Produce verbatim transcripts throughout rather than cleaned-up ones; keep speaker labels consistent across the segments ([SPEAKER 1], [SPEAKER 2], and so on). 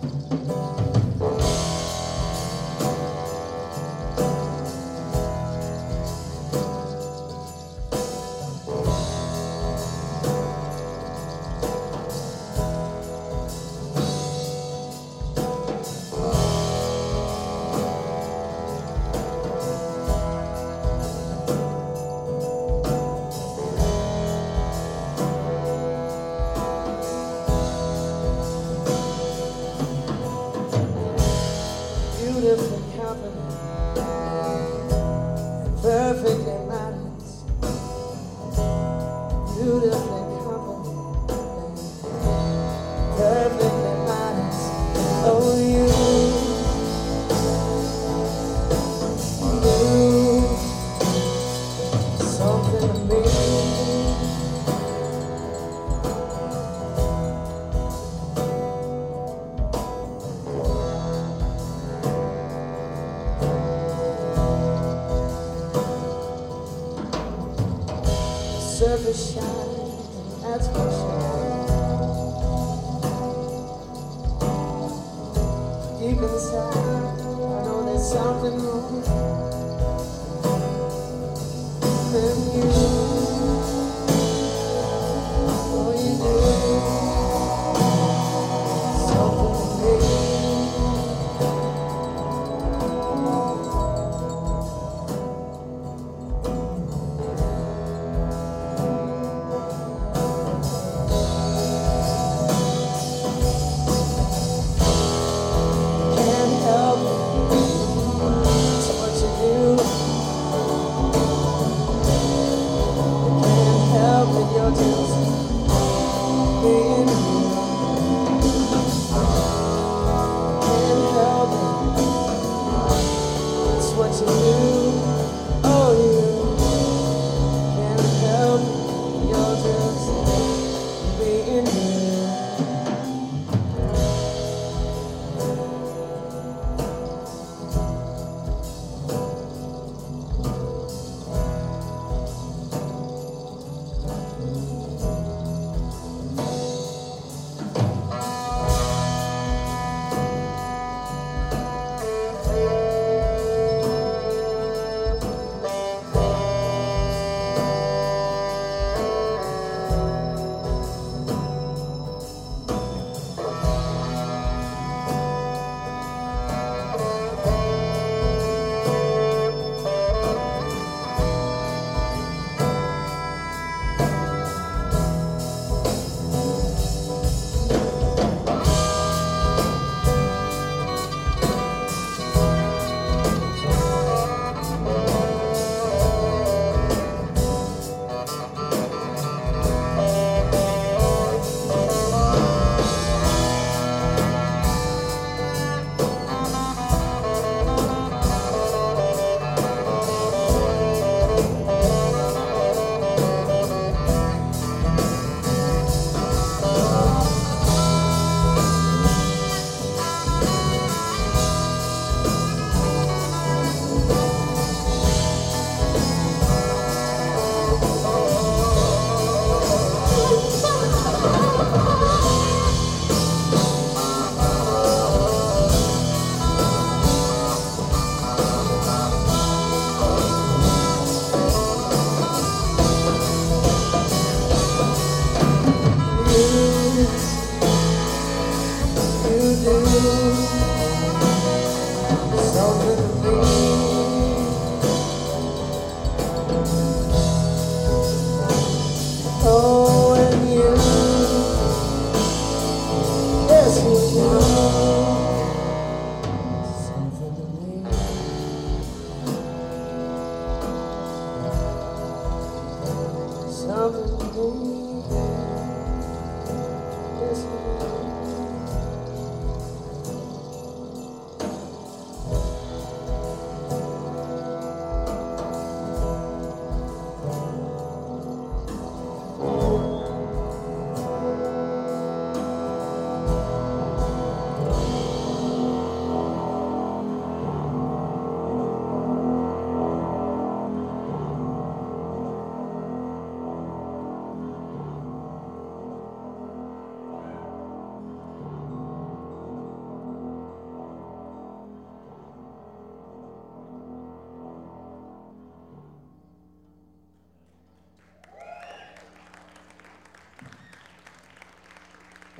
[SPEAKER 1] Beautiful company, perfectly managed. Beautiful company, perfectly managed. Oh, you, you, something to me. Surface shine, that's for sure. Deep inside, I know there's something wrong. And you, oh you do, something to me. Can't help it, so much you do.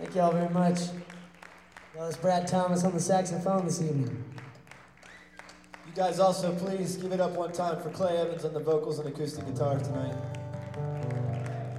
[SPEAKER 1] Thank y'all very much. Well, it's Brad Thomas on the saxophone this evening.
[SPEAKER 2] You guys also please give it up one time for Clay Evans on the vocals and acoustic guitar tonight.